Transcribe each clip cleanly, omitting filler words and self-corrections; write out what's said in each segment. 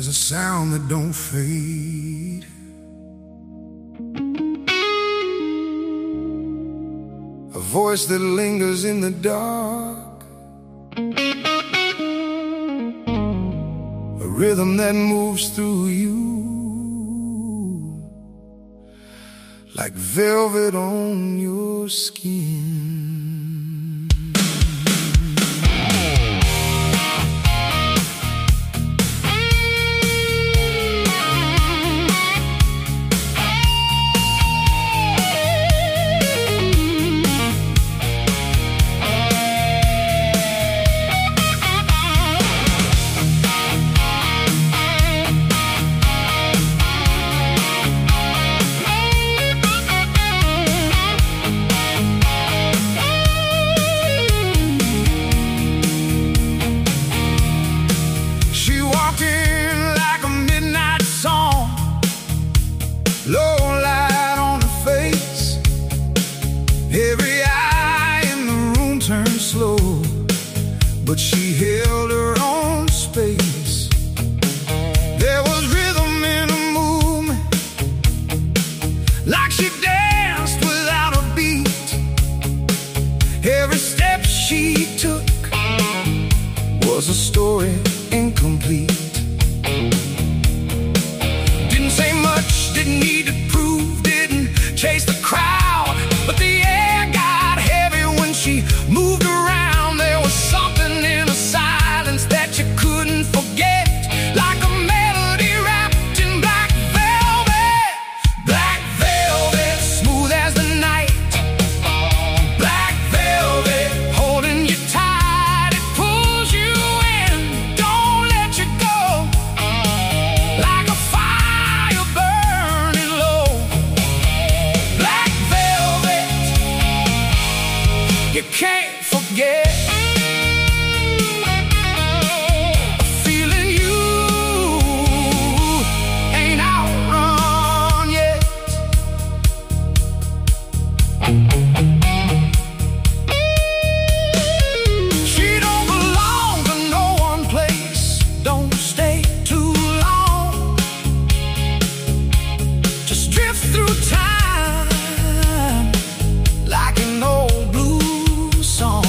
There's a sound that don't fade, a voice that lingers in the dark, a rhythm that moves through you like velvet on your skin. Low light on her face, every eye in the room turned slow, but she held her own space. There was rhythm in her movement, like she danced without a beat. Every step she took was a story incomplete. Didn't say much, didn't need to prove, didn't chase the crowd, but the air got heavy when she moved around. There was something in her silence that you couldn't forget, like a melody wrapped in black velvet. Black velvet, smooth as the night. Black velvet, holding you tight. It pulls you in, don't let you go, like a fire burning low. Black velvet, you can't forget. A feeling you ain't outrun yet. She don't belong to no one place, don't stay too long, just drift through time like an old blues song.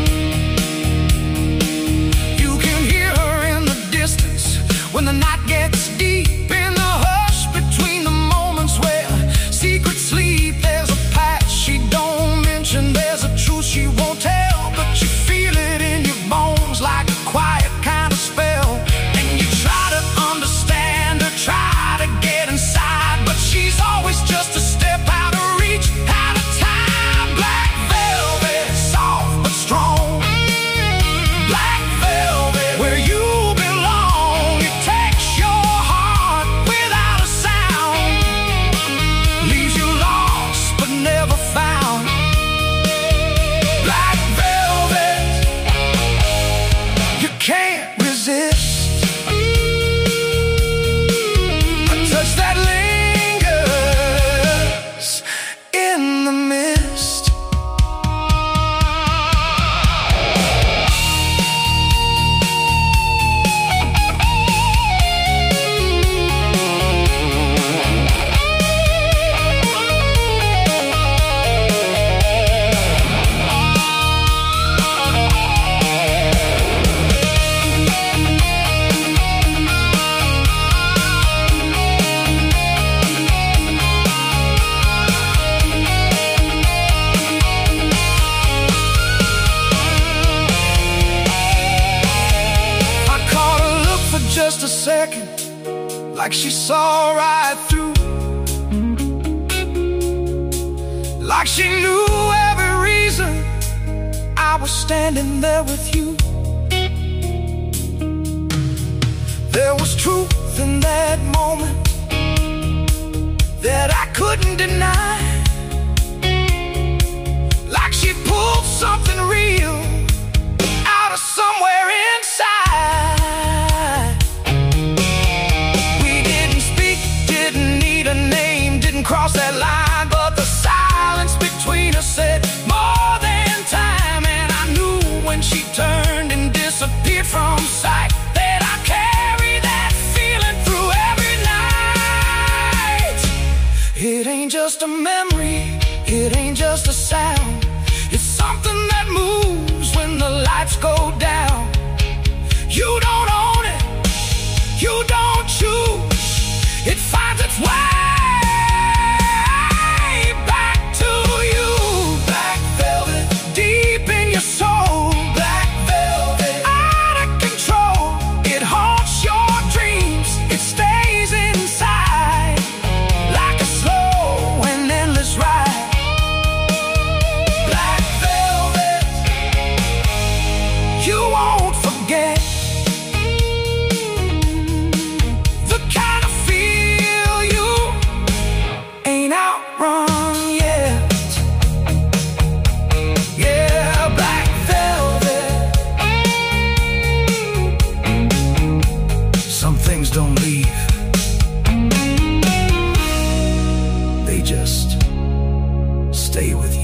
You can hear her in the distance when the night gets deep, in the hush between the moments where secrets sleep. There's a past she don't mention, there's a truth she won't tell, but you feel it in your bones like a quiet kind of spell. And you try to understand her, try to get inside, but she's always just a step out of reach, out of time. Black velvet, soft but strong. Black velvet, where you belong. It takes your heart without a sound, leaves you lost but never found. Black velvet, you can't resist a touch that lingers in the mist. I caught her look for just a second, like she saw right through, like she knew every reason I was standing there with you. There was truth in that moment that I couldn't deny, like she pulled something real out of somewhere inside. We didn't speak, didn't need a name, didn't cross that line, but the silence between us said more than time. And I knew when she turned and disappeared from sight that I carry that feeling a memory, it ain't just a sound. It's something that moves when the lights go down. You don't own it, you don't choose. It finds its way back to you. Black velvet, deep in your soul. Black velvet, out of control. It haunts your dreams, it stays inside like a slow and endless ride. Black velvet, you won't forget. The kind of feel you ain't outrun yet. Yeah, black velvet. Some things don't leave, they just stay with you.